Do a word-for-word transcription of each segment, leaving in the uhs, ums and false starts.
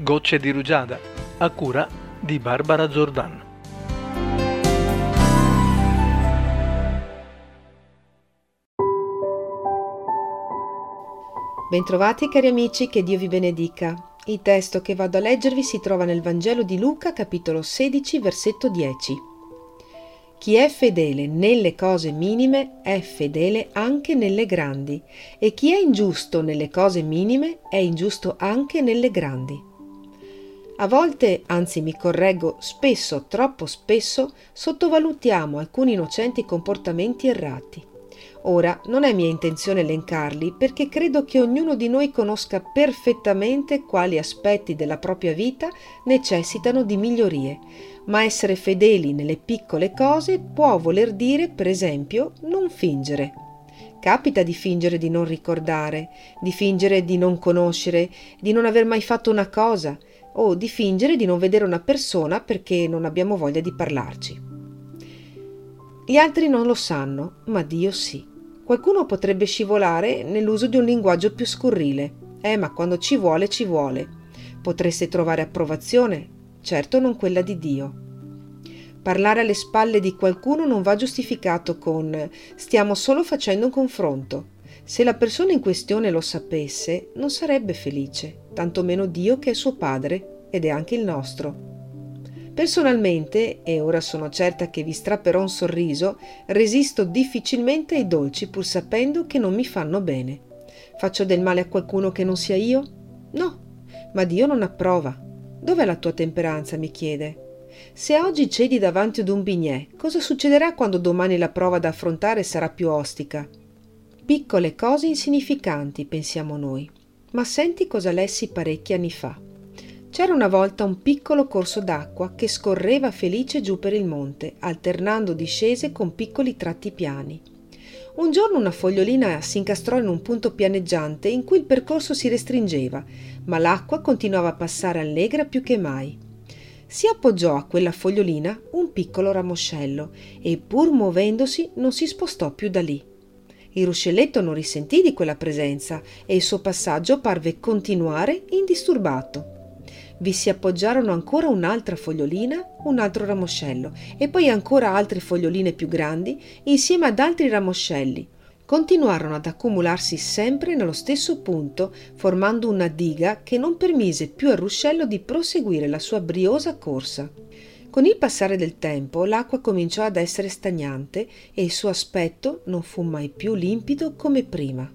Gocce di rugiada, a cura di Barbara Zordan. Bentrovati cari amici, che Dio vi benedica. Il testo che vado a leggervi si trova nel Vangelo di Luca, capitolo sedici, versetto dieci. Chi è fedele nelle cose minime è fedele anche nelle grandi, e chi è ingiusto nelle cose minime è ingiusto anche nelle grandi. A volte, anzi mi correggo, spesso, troppo spesso, sottovalutiamo alcuni innocenti comportamenti errati. Ora, non è mia intenzione elencarli, perché credo che ognuno di noi conosca perfettamente quali aspetti della propria vita necessitano di migliorie, ma essere fedeli nelle piccole cose può voler dire, per esempio, non fingere. Capita di fingere di non ricordare, di fingere di non conoscere, di non aver mai fatto una cosa, o di fingere di non vedere una persona perché non abbiamo voglia di parlarci. Gli altri non lo sanno, ma Dio sì. Qualcuno potrebbe scivolare nell'uso di un linguaggio più scurrile. Eh, ma quando ci vuole, ci vuole. Potreste trovare approvazione, certo non quella di Dio. Parlare alle spalle di qualcuno non va giustificato con «stiamo solo facendo un confronto». Se la persona in questione lo sapesse, non sarebbe felice, tantomeno Dio che è suo Padre ed è anche il nostro. Personalmente, e ora sono certa che vi strapperò un sorriso, resisto difficilmente ai dolci pur sapendo che non mi fanno bene. Faccio del male a qualcuno che non sia io? No, ma Dio non approva. Dov'è la tua temperanza, mi chiede. Se oggi cedi davanti ad un bignè, cosa succederà quando domani la prova da affrontare sarà più ostica? Piccole cose insignificanti, pensiamo noi, ma senti cosa lessi parecchi anni fa. C'era una volta un piccolo corso d'acqua che scorreva felice giù per il monte, alternando discese con piccoli tratti piani. Un giorno una fogliolina si incastrò in un punto pianeggiante in cui il percorso si restringeva, ma l'acqua continuava a passare allegra più che mai. Si appoggiò a quella fogliolina un piccolo ramoscello e, pur muovendosi, non si spostò più da lì. Il ruscelletto non risentì di quella presenza e il suo passaggio parve continuare indisturbato. Vi si appoggiarono ancora un'altra fogliolina, un altro ramoscello e poi ancora altre foglioline più grandi insieme ad altri ramoscelli. Continuarono ad accumularsi sempre nello stesso punto, formando una diga che non permise più al ruscello di proseguire la sua briosa corsa. Con il passare del tempo l'acqua cominciò ad essere stagnante e il suo aspetto non fu mai più limpido come prima.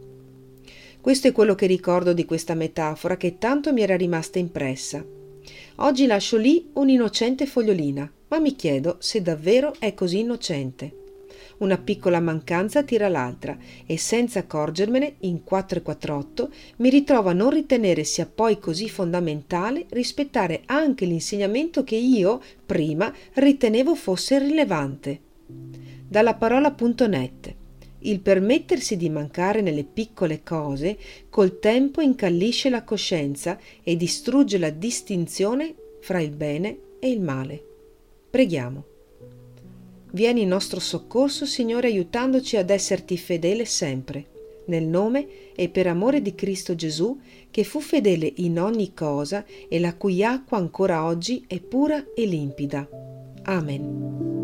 Questo è quello che ricordo di questa metafora che tanto mi era rimasta impressa. Oggi lascio lì un'innocente fogliolina, ma mi chiedo se davvero è così innocente. Una piccola mancanza tira l'altra e senza accorgermene, in quattro e quattr'otto, mi ritrovo a non ritenere sia poi così fondamentale rispettare anche l'insegnamento che io, prima, ritenevo fosse irrilevante. Dalla parola punto net. Il permettersi di mancare nelle piccole cose col tempo incallisce la coscienza e distrugge la distinzione fra il bene e il male. Preghiamo. Vieni in nostro soccorso, Signore, aiutandoci ad esserti fedele sempre, nel nome e per amore di Cristo Gesù, che fu fedele in ogni cosa e la cui acqua ancora oggi è pura e limpida. Amen.